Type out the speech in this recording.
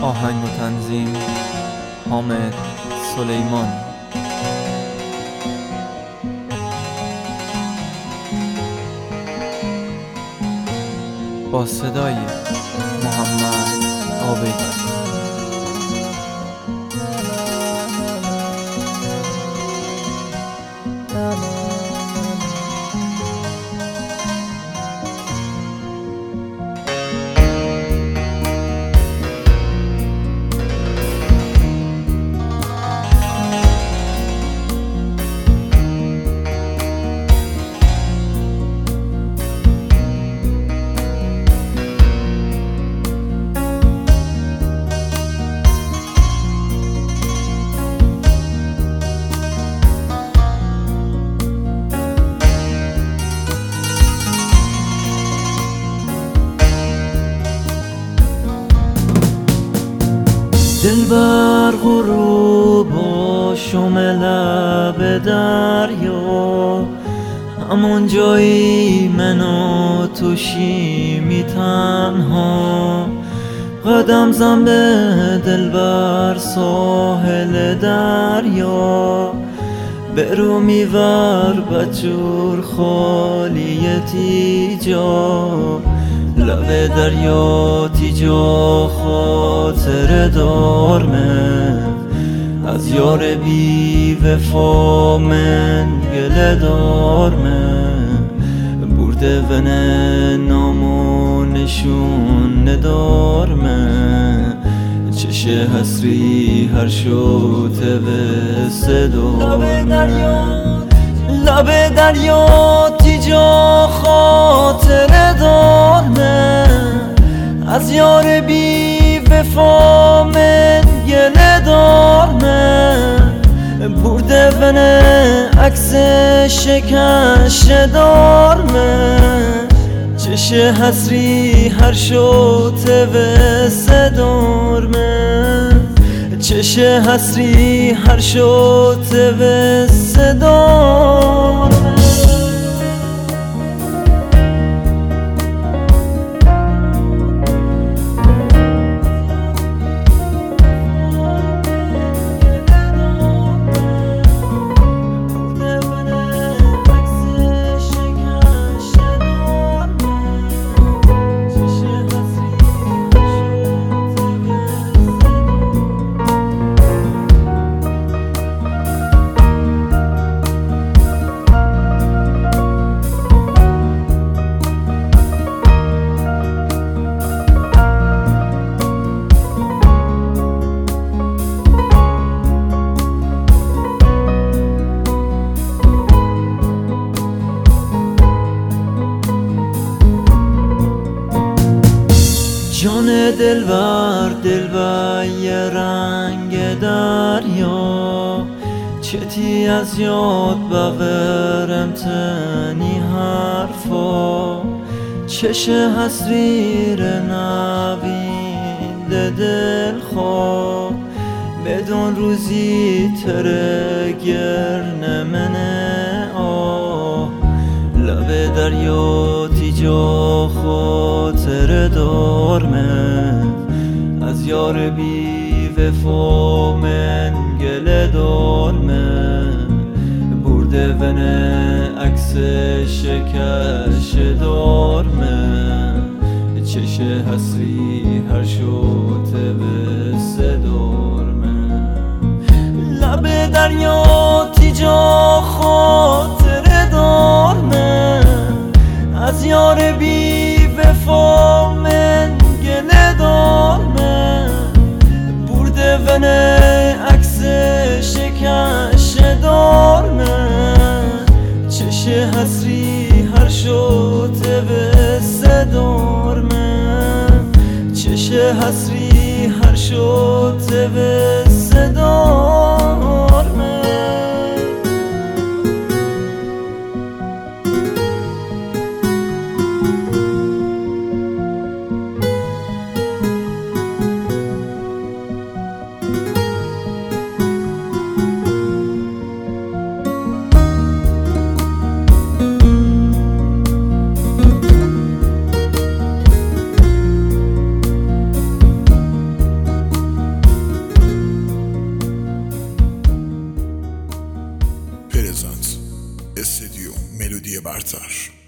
آهنگ و تنظیم حامد سلیمانی. با صدای محمد عابدی. دلبر غروب و شم لب دریا، همون جایی من و تو شیمی تنها، قدم زن به دلبر ساحل دریا، برو میور بچور خالیتی جا، لب دریا تیجا خاطر دارمه، از یار بی وفا من گله دارمه، برده ونه نامو نشون ندارمه، چش حسری هر شوته به صدارمه، لب دریا تیجا خاطر دارمه، از یار بی وفا من گله دارمه، برده ونه عکس شکش دارمه، چش حسری هر شوته و صدارمه، چش حسری هر شوته و صدارمه. جان دلبر دلبر یه رنگ دریا، چتی از یاد بغیرم تنی حرفا، چش حسریر نوید دل خواه، بدون روزی تره گرن منه آه، لب دریا تیجا خاطر دارمه، از یار بی وفا من گله دارمه، برده ونه عکس شکش دارمه، چش حسری هر شوته به صدارمه، لب دریا تیجا خاطر دارمه، از یار بی وفا من گله دارمه، برده ونه عکس شکش دارمه، چش حسری هر شوته به صدارمه، چش حسری هر شوته به صدارمه. زندگی برتر.